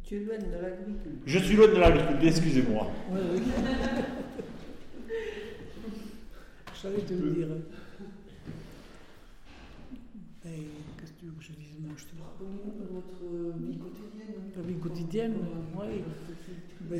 Tu es loin de l'agriculture. Je suis loin de l'agriculture, excusez-moi. Oui, oui. J'allais te le dire. Et qu'est-ce que tu veux que je dise? Moi, je te dis. Votre vie quotidienne. La vie quotidienne, oui. Ben,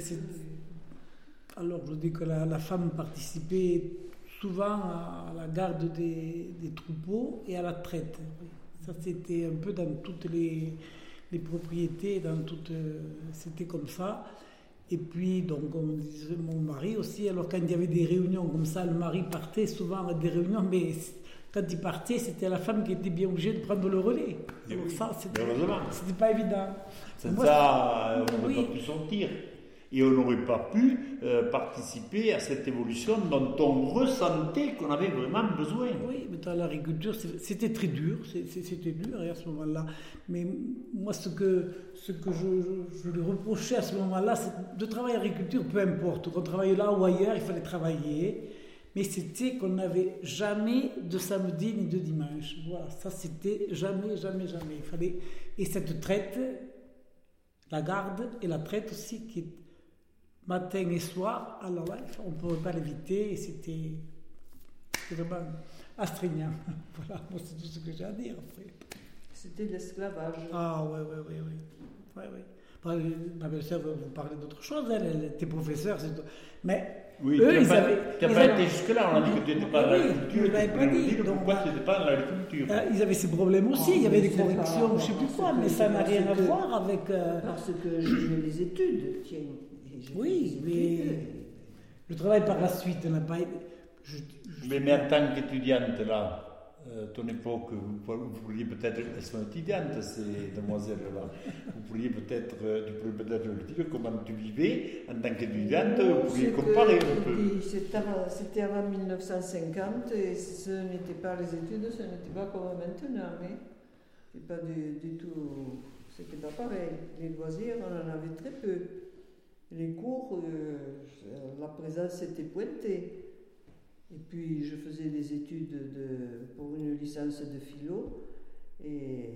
alors, je dis que la femme participait souvent à la garde des troupeaux et à la traite. Oui. Ça, c'était un peu dans toutes les propriétés, c'était comme ça. Et puis, donc, comme disait mon mari aussi, alors quand il y avait des réunions comme ça, le mari partait souvent à des réunions, mais quand il partait, c'était la femme qui était bien obligée de prendre le relais. Donc ça, c'était pas évident. Sans ça, on n'aurait pas pu sortir. Et on n'aurait pas pu participer à cette évolution dont on ressentait qu'on avait vraiment besoin. Oui, mais dans l'agriculture, c'était très dur, c'était dur à ce moment-là. Mais moi, ce que je lui reprochais à ce moment-là, c'est de travailler en agriculture, peu importe, qu'on travaille là ou ailleurs, il fallait travailler. Mais c'était qu'on n'avait jamais de samedi ni de dimanche. Voilà, ça c'était jamais. Il fallait... Et cette traite, la garde et la traite aussi, qui est matin et soir, alors là, on ne pouvait pas l'éviter et c'était vraiment astreignant. Voilà, moi c'est tout ce que j'ai à dire après. C'était l'esclavage. Ah oui. Ma belle-sœur vous parler d'autre chose, elle était professeure, mais oui, eux, tu n'as pas été jusque-là, on a dit que tu n'étais pas dans l'agriculture. Oui, pas dit. Donc, pourquoi tu n'étais pas dans l'agriculture? Ils avaient ces problèmes aussi, il y avait des corrections, je ne sais plus quoi, mais ça n'a rien à voir avec... Parce que j'ai fait les études, tiens. Oui, mais le travail par la suite n'a pas été... Mais en tant qu'étudiante, là, ton époque, vous pourriez peut-être, elles sont étudiantes, ces demoiselles-là, tu pourrais peut-être le dire comment tu vivais en tant qu'étudiante, vous pourriez comparer un peu. C'était avant 1950 et ce n'était pas les études, ce n'était pas comme maintenant, mais c'est pas du tout, c'était pas pareil. Les loisirs, on en avait très peu. Les cours, la présence était pointée. Et puis je faisais des études pour une licence de philo et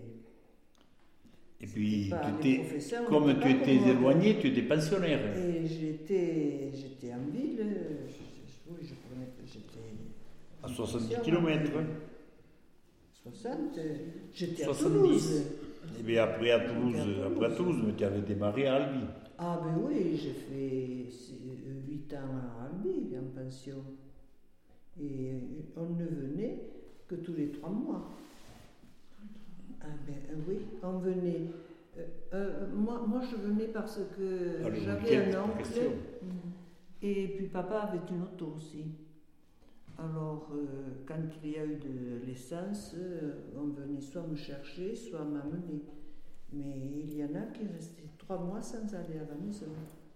puis comme tu étais éloigné, tu étais pensionnaire. Et j'étais en ville, j'étais à 70 km. 60, j'étais 70. À Toulouse. Et bien après à Toulouse, tu avais démarré à Albi. Ah ben oui, j'ai fait 8 ans à Albi en pension. Et on ne venait que tous les 3 mois. Ah ben oui, on venait. Moi, je venais parce que j'avais un oncle. Et puis papa avait une auto aussi. Alors, quand il y a eu de l'essence, on venait soit me chercher, soit m'amener. Mais il y en a qui restaient 3 mois sans aller à la maison.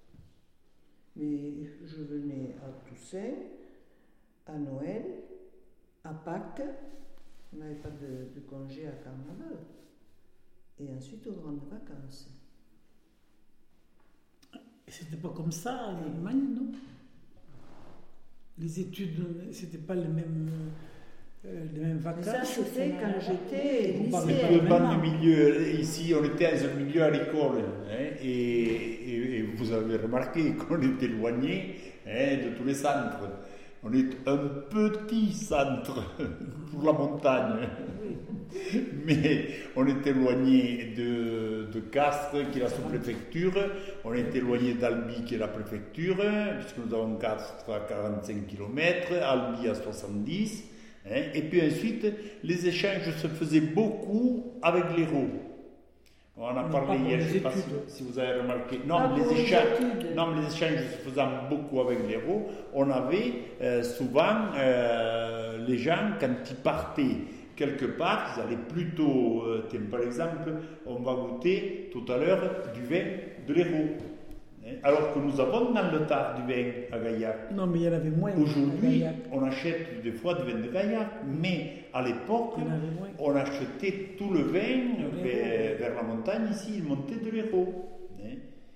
Mais je venais à Toussaint, à Noël, à Pâques, on n'avait pas de congé à Carnaval, et ensuite aux grandes vacances. C'était pas comme ça en Allemagne, non? Les études, c'était pas les mêmes vacances. Mais ça, c'était quand j'étais lycéenne. Milieu, ici, on était dans un milieu à l'école, et vous avez remarqué qu'on était éloigné de tous les centres. On est un petit centre pour la montagne, mais on est éloigné de Castres, qui est la sous-préfecture, on est éloigné d'Albi, qui est la préfecture, puisque nous avons Castres à 45 km, Albi à 70, et puis ensuite, les échanges se faisaient beaucoup avec l'Hérault. On en a parlé hier, je ne sais pas si vous avez remarqué. Les échanges se faisant beaucoup avec l'Hérault, on avait souvent les gens, quand ils partaient quelque part, ils allaient plutôt, par exemple, on va goûter tout à l'heure du vin de l'Hérault. Alors que nous avons dans le Tard du vin à Gaillac. Non, mais il y en avait moins. Aujourd'hui, on achète des fois du vin de Gaillac, mais à l'époque, on achetait tout le vin vers la montagne, ici, il montait de l'Hérault.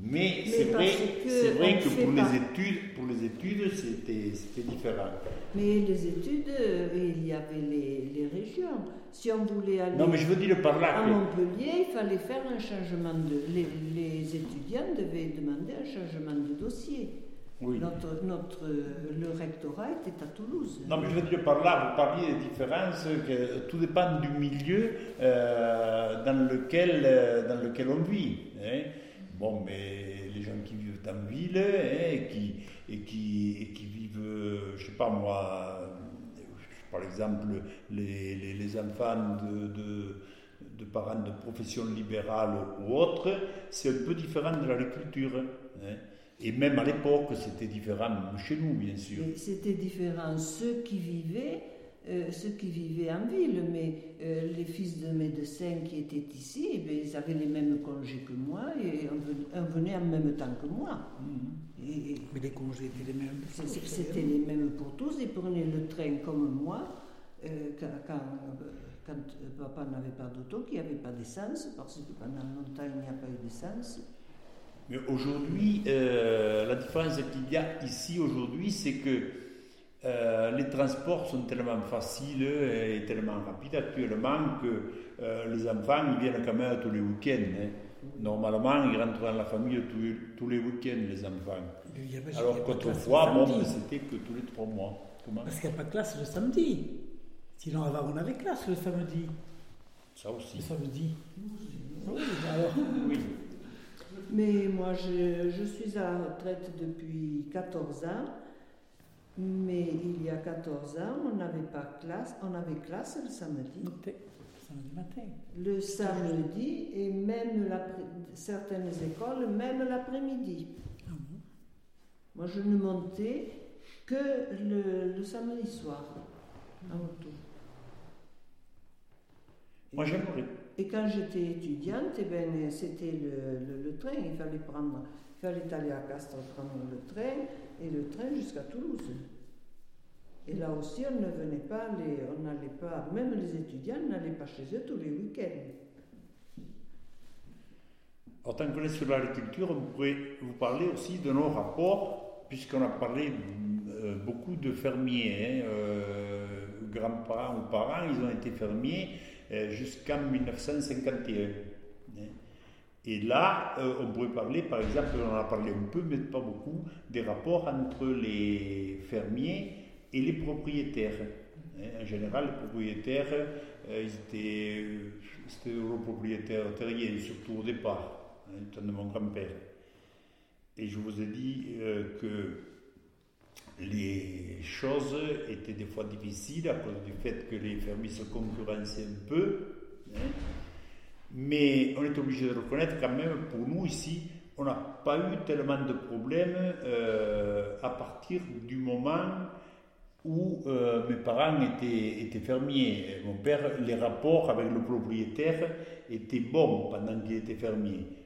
Mais Mais parce c'est vrai on que fait pour les études, c'était différent. Mais les études, il y avait les régions. Si on voulait aller Non, mais je veux dire par là à que... Montpellier, il fallait faire un changement de... Les étudiants devaient demander un changement de dossier. Oui. Le rectorat était à Toulouse. Non, mais je veux dire par là, vous parliez des différences, que tout dépend du milieu dans lequel on vit. Hein. Bon, mais les gens qui vivent en ville et qui vivent, je sais pas moi, par exemple, les enfants de parents de profession libérale ou autres, c'est un peu différent de l'agriculture. Hein. Et même à l'époque, c'était différent chez nous, bien sûr. Et c'était différent ceux qui vivaient en ville, mais les fils de médecins qui étaient ici, eh bien, ils avaient les mêmes congés que moi et on venait en même temps que moi. Mais les congés étaient les mêmes. C'était les mêmes pour tous. Ils prenaient le train comme moi quand papa n'avait pas d'auto, qu'il n'y avait pas d'essence, parce que pendant longtemps il n'y a pas eu d'essence. Mais aujourd'hui, la différence qu'il y a ici aujourd'hui, c'est que les transports sont tellement faciles et tellement rapides actuellement que les enfants ils viennent quand même tous les week-ends. Hein. Normalement, ils rentrent dans la famille tous les week-ends, les enfants. Alors qu'autrefois, c'était que tous les 3 mois. Comment? Parce qu'il n'y a pas de classe le samedi. Sinon, avant, on avait classe le samedi. Ça aussi. Le samedi. Oui, alors. Oui. Mais moi, je suis à la retraite depuis 14 ans. Mais il y a 14 ans, on n'avait pas classe. On avait classe le samedi. Samedi matin. Le samedi et même certaines écoles, même l'après-midi. Ah bon? Moi, je ne montais que le samedi soir en auto. Moi, j'aimerais. Et quand j'étais étudiante, eh ben, c'était le train. Il fallait aller à Castres prendre le train et le train jusqu'à Toulouse. Et là aussi, on n'allait pas, même les étudiants n'allaient pas chez eux tous les week-ends. En tant qu'on est sur l'agriculture, on pourrait vous parler aussi de nos rapports, puisqu'on a parlé beaucoup de fermiers. Grands-parents ou parents, ils ont été fermiers jusqu'en 1951. Et là, on pourrait parler, par exemple, on en a parlé un peu, mais pas beaucoup, des rapports entre les fermiers et les propriétaires. En général, les propriétaires, c'était le propriétaire terrien, surtout au départ, du temps de mon grand-père. Et je vous ai dit que les choses étaient des fois difficiles à cause du fait que les fermiers se concurrençaient un peu. Mais on est obligé de reconnaître quand même, pour nous ici, on n'a pas eu tellement de problèmes à partir du moment où mes parents étaient fermiers. Mon père, les rapports avec le propriétaire étaient bons pendant qu'il était fermier.